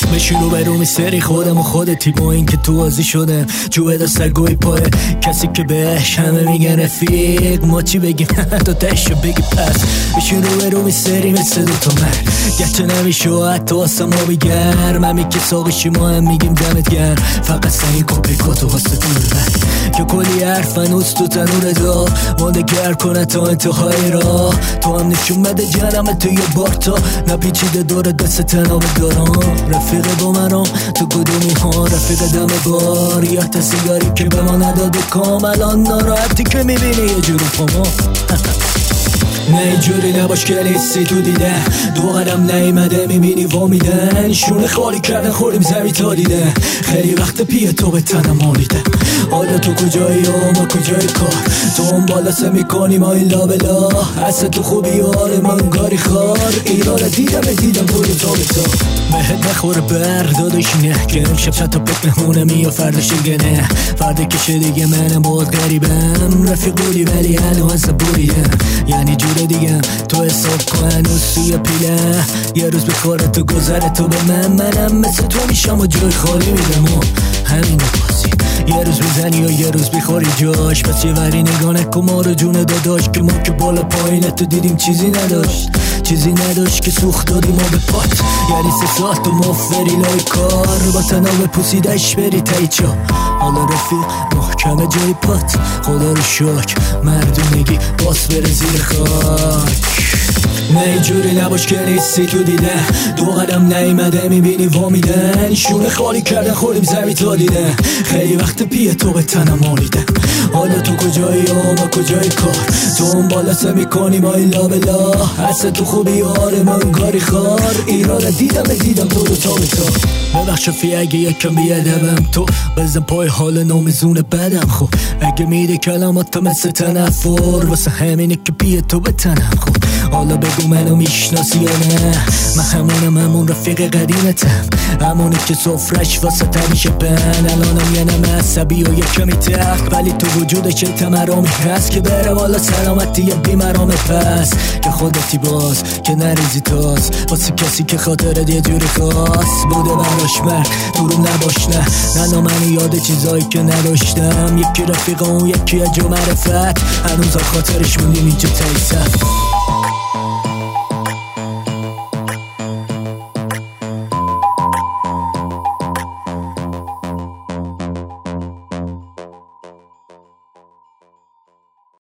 بشین رو برو میسری خودم و خودتی با این که تو بازی شدم جوه دا سرگوی پای کسی که بهش همه میگن رفیق ما چی بگیم تو تشو بگی پس بشین رو برو میسری مثل دوتا مرد گچه نمیشو حتی واسه ما بگرم همی که ساقشی ما هم میگیم دمت گرم فقط سنگی کپی کاتو واسه دور که کلی حرف هنوز تو تنور دا مانده گر کنه تا انتهای را تو هم نشون بده جنم تو یه بار تا نپیچیده داره دست تناب دارم رفیق با منم تو کدومی ها رفیق دم بار یا تا سیگاری که به ما نداده کاملان ناراحتی که میبینی یه جورو پاما نه اینجوری نباش که نیستی تو دیده دو قدم نیمده میبینی وامیدن شونه خالی کردن خوریم زمین تا دیده خیلی وقت پیه تو به تنم مالیده حالا تو کجایی و ما کجای کار تو هم بالا سه میکنی ما این لابلا اصلا تو خوبی آره من گاری خار ایران دیدم برو تا به تا مهد نخوره بردادش نه که امشب شتا پک نهونه می و فردش گنه فرده کشه دیگه منم باید غریبم رفیق بودی ولی هنو هست بودیم یعنی جوره دیگم تو حساب کن هنوز سوی پیله یه روز بخوره تو گذره تو به منم مثل تو میشم و جای خالی میدم و همین بازی یه روز میزنی و یه روز بیخوری جاش پس یه وری نگاه نکن ما رو جون داداش که ما که بالا پایینه تو دیدیم چیزی نداشت که سوخت دادی ما به پات یعنی 3 ساعت و مفری لای کار با تناب پوسیدش بری تایچا حالا رفیق محکمه جای پات خدا رو شاک مردونگی باس بره زیر خاک نه اینجوری نباش که نیستی تو دیده دو قدم نیمده میبینی وامیدن شونه خالی کردن خوریم زمین تا دیده خیلی وقت پیه تو به تنم مالیده حالا تو کجایی و ما کجای کار تو هم بالا سه میکنی ما این لابلا اصلا تو خوبی آره من گاری خار ایران دیدم تو رو تا به تا ببخش فی اگه یکم بیادبم تو بزن پای حال نومیزون بدم خب اگه میده کلامات مثل تنفر واسه همینه که پیه تو به تنم خب حالا بگو منو میشناسی یا نه من همون رفیق قدیمتم همونی که صفرش واسه تمیشه بن الانم یه نم عصبی و یه کمی تخت ولی تو وجودش تمرامی هست که بره والا سلامتی یه بیمرامه پس که خودتی باز که نریزی تاز واسه کسی که خاطرت یه جوری خاص بوده براش مرد دروم نباش نه منو یاد چیزایی که نداشتم یکی رفیق اون یکی اجو معرفت هنوز خاطرش موندیم اینجا تایسف